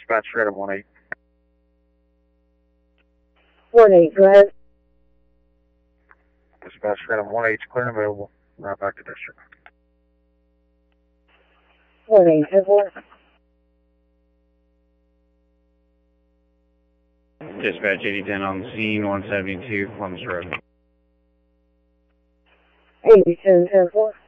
Dispatch Freedom 1-8. 1-8, go ahead. Dispatch Freedom 1-8, clear and available. Right back to district. 1-8, 10-4. Dispatch 8010 on the scene, 172 Columbus Road. 8010, 10-4.